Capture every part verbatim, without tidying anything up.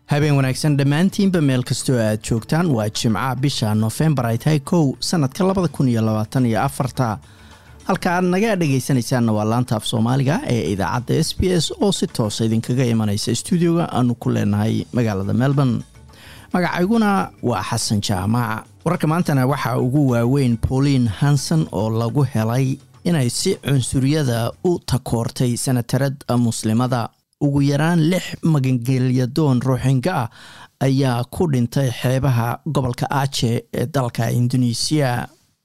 habeen wanaagsan dhammaantiinba meel kastoo aad joogtaan waa Jimcaha bisha November ay tahay kow sanadka laba kun iyo labaatan iyo afar halka aad naga dhageysanaysaan waa laanta af Soomaaliga ee idaacadda S B S oo si toos ah idinkaga imanaysa studio-ga aanu ku leenahay magaalada Melbourne. magacayguna waa Xasan Jaamac. wararka maantana waxa ugu waaweyn Pauline Hanson oo lagu helay inay si cunsuriyada u takoortay senatarad muslimada. ugu yaraan lix magangelyadoon Rohingya ah ayaa ku dhintay xeebaha gobolka Aceh ee dalka Indonesia.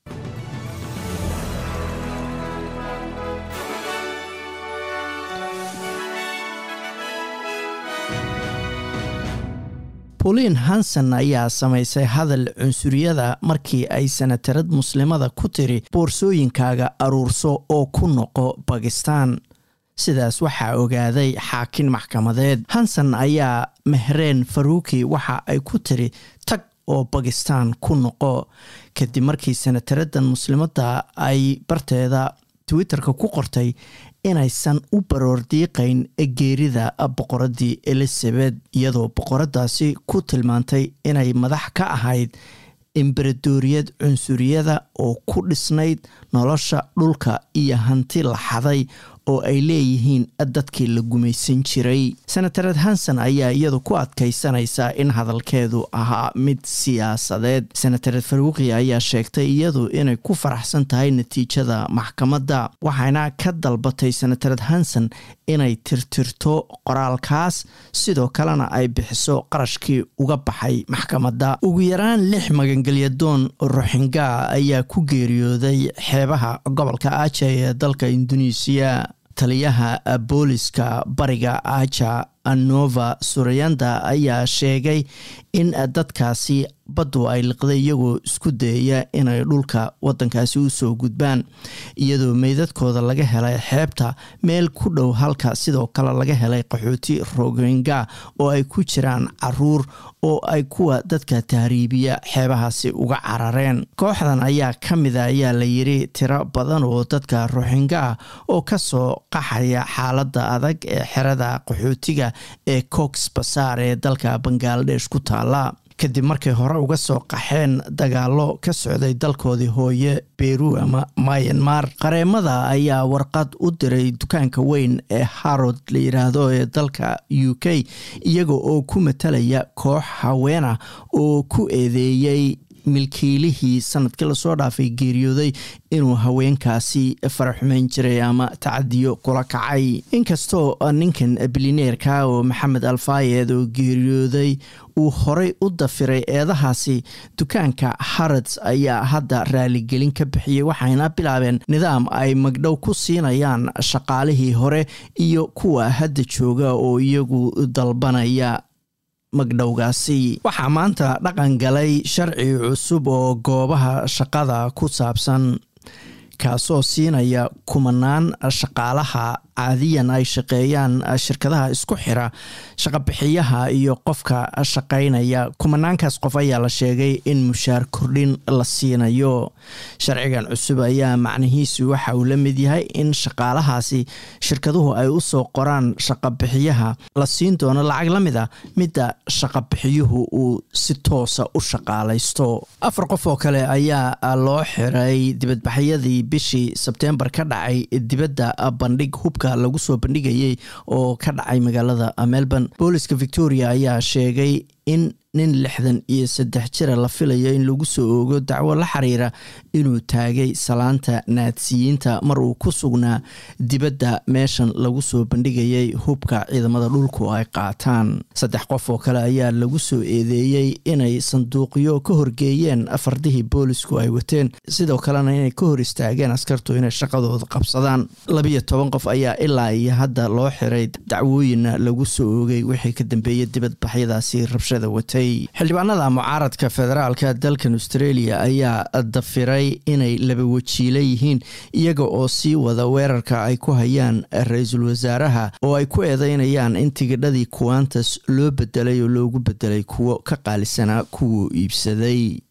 Pauline Hanson ayaa samaysay hadal cunsuriyada markii ay senatarad muslimada ku tiri boorsooyinkaaga aruurso oo ku noqo Pakistan. sidaas waxaa ogaaday xaakin maxkamadeed. Hanson ayaa Mehreen Faruqi waxa ay ku tiri tag oo Pakistan ku noqo kadib markii senataradan muslimada ay barteeda Twitterka ku qortay inaysan u baroordiiqayn geerida boqoradii Elizabeth iyadoo boqoradaasi ku tilmaantay inay madax ka ahayd imberadoriyad cunsuriyada oo ku dhisnayd nolosha dhulka iyo hanti la xaday oo ay leeyihiin dadkii la gumaysan jiray. senatarad Hanson ayaa iyadu ku adkaysanaysa in hadalkeedu ahaa mid siyaasadeed. senatarad Faruqi ayaa sheegtay iyadu inay ku faraxsan tahay natiijada maxkamadda waxayna ka dalbatay senatarad Hanson inay tirtirto qoraalkaas sidoo kalena ay bixiso qarashkii uga baxay maxkamadda. ugu yaraan lix magangelyadoon Rohingya ayaa ku geeriyooday xeebaha gobolka Aceh ee dalka Indonesia. taliyaha booliska bariga Aceh Anova Surayanda ayaa sheegay in dadkaasi baddu ay liqday iyagoo isku dayaya inay dhulka wadankaasi u soo gudbaan iyadoo meydadkooda laga helay xeebta meel ku dhow halka sidoo kale laga helay qaxooti Rohingya oo ay ku jiraan caruur oo ay kuwa dadka tahriibiya xeebahaasi uga carareen. kooxdan ayaa kamid ah ayaa la yiri tiro badan oo dadka Rohingya oo ka soo qaxaya xaaladda adag ee xerada qaxootiga ee Cox's Bazar ee dalka Bangladesh ku taala kadib markay hore uga soo qaxeen dagaalo ka socday dalkoodii hooye Peru ama Myanmar. qareemada ayaa warqad u diray dukaanka weyn ee Harrods la yiraahdo ee dalka U K iyaga oo ku matalaya koox haweena oo ku eedeeyay milkiilihii sanadkii la soo dhaafay geeriyooday inuu haweenkaasi faraxumeyn jiray ama tacadiyo kula kacay. inkastoo ninkan bilineerka oo Maxamed Al-Fayed oo geeriyooday uu horey u dafiray eedahaasi, dukaanka Harrods ayaa hadda raaligelin ka bixiyay waxayna bilaabeen nidaam ay magdhow ku siinayaan shaqaalihii hore iyo kuwa hadda jooga oo iyagu dalbanaya magdhowgaasi. waxaa maanta dhaqan galay sharci cusub oo goobaha shaqada ku saabsan kaasoo siinaya kumanaan shaqaalaha caadiyan ay shaqeeyaan shirkadaha isku xira shaqabixiyaha iyo qofka shaqaynaya. kumanaankaas qof ayaa la sheegay in mushaar kordhin la siinayo. sharcigan cusub ayaa macnihiisu waxa uu la mid yahay in shaqaalahaasi shirkaduhu ay u soo qoraan shaqabixiyaha la siin doono lacag la mid ah midda shaqabixiyuhu uu si toosa u shaqaalaysto. afar qof oo kale ayaa loo xiray dibadbaxyadii bishii Sebtembar ka dhacay dibadda bandhig hubka lagu soo bandhigayay oo ka dhacay magaalada Melbourne. booliska Victoria ayaa sheegay in nin lixdan iyo saddex jir la filayo in lagu soo oogo dacwo la xiriira inuu taagay salaanta naadsiyiinta mar uu ku sugnaa dibadda meeshan lagu soo bandhigayay hubka ciidamada dhulku ay qaataan. saddex qof oo kale ayaa lagu soo eedeeyay inay sanduuqyo ka horgeeyeen afardihii boolisku ay wateen sidoo kalena inay ka hor istaageen askartu inay shaqadooda qabsadaan. labiyo toban qof ayaa ilaa iyo hadda loo xiray dacwooyin lagu soo oogay wixii ka dambeeyay dibadbaxyadaasi rabshada watay. xildhibaanada mucaaradka federaalka dalkan Australia ayaa dafiray inay laba wajiile yihiin iyaga oo sii wada weerarka ay ku hayaan ra'iisul wasaaraha oo ay ku eedeynayaan in tigidhadii Qantas loo bedelay oo loogu bedelay kuwo ka qaalisanaa kuwa iibsaday.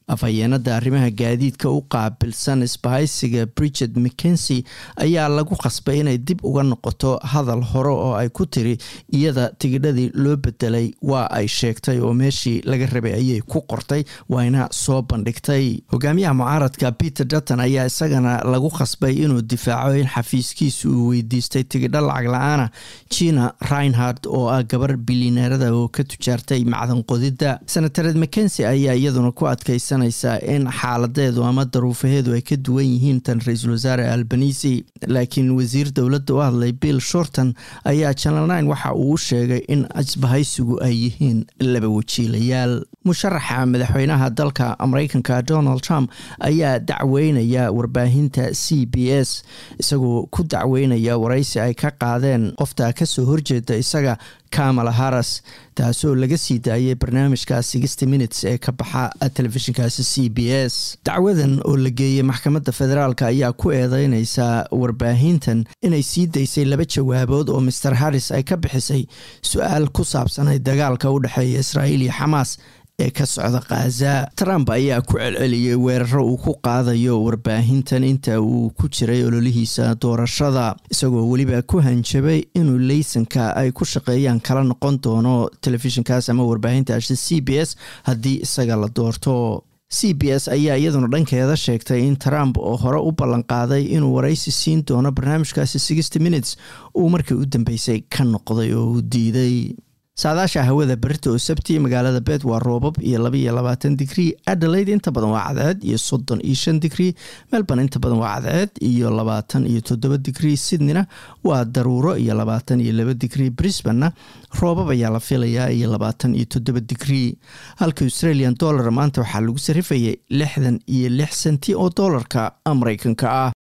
afhayeenada arrimaha gaadiidka u qaabilsan isbahaysiga Bridget McKenzie ayaa lagu qasbay inay dib uga noqoto hadal hore oo ay ku tiri iyada tigidhadii loo bedelay waa ay sheegtay oo meeshii laga rabay ayay ku qortay waana soo bandhigtay. hogaamiyaha mucaaradka Peter Dutton ayaa isagana lagu qasbay inuu difaaco in xafiiskiisu uu weydiistay tigidho lacag la'aana Gina Reinhardt oo ah gabar bilyaneerada oo ka tujaartay macdan qodida. Senator McKenzie ayaa iyaduna ku adkaysanaysa in xaaladeedu ama daruufaheedu ay ka duwan yihiin tan ra'iisul wasaare Albanese, laakiin wasiir dowladda u hadlay Bill Shorten ayaa Channel nine waxa uu sheegay in isbahaysigu ay yihiin laba wajiilayaal. musharaxa madaxweynaha dalka Mareykanka Donald Trump ayaa dacweynaya warbaahinta C B S isagoo ku dacweynaya waraysi ay ka qaadeen qofta ka soo horjeeda isaga Kamala Harris taasoo laga sii daayay barnaamijka sixty minutes ee ka baxa telefishinkaasi C B S. dacwadan oo la geeyay maxkamadda federaalka ayaa ku eedeynaysa warbaahintan inay sii daysay laba jawaabood oo Mister Harris ay ka bixisay su'aal ku saabsanay dagaalka u dhaxeeya Israa'iil iyo Xamaas ee ka socda Gaza. Trump ayaa ku celceliyay weeraro uu ku qaadayo warbaahintan inta uu ku jiray ololihiisa doorashada, isagoo weliba ku hanjabay inuu laysanka ay ku shaqeeyaan kala noqon doono telefishinkaas ama warbaahintaasi C B S haddii isaga la doorto. C B S ayaa iyaduna dhankeeda sheegtay in Trump oo hore u ballan qaaday inuu waraysi siin doono barnaamijkaasi sixty minutes uu markii u dambeysay ka noqday oo uu diiday. saadaasha hawada berito oo sabti magaalada Perth waa roobab iyo laba iyo labaatan digrii, Adelaide inta badan waa cadceed iyo soddon iyo shan digrii, Melbourne inta badan waa cadceed iyo labaatan iyo toddoba digrii, Sydneyna waa daruuro iyo labaatan iyo laba digrii, Brisbane roobab ayaa la filayaa iyo labaatan iyo toddoba digrii. halka Australian dollar maanta waxaa lagu sarifayay lixdan iyo lix senti oo dollarka Mareykanka ah.